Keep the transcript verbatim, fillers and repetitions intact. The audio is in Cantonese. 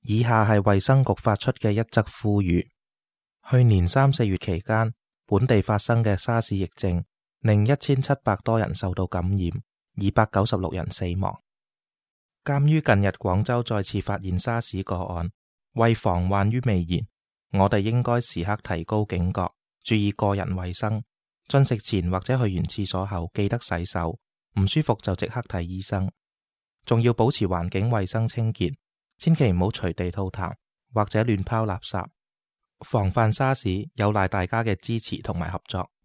以下係衛生局發出嘅一則呼籲。去年三四月期間，本地發生嘅沙士疫症令一千七百多人受到感染，二百九十六人死亡。鑒於近日廣州再次發現沙士個案，為防患於未然，我哋應該時刻提高警覺，注意個人衛生，進食前或者去完廁所後記得洗手，唔舒服就即刻睇醫生。仲要保持環境衛生清潔，千祈唔好隨地吐痰或者亂拋垃圾。防範沙士有賴大家嘅支持同埋合作。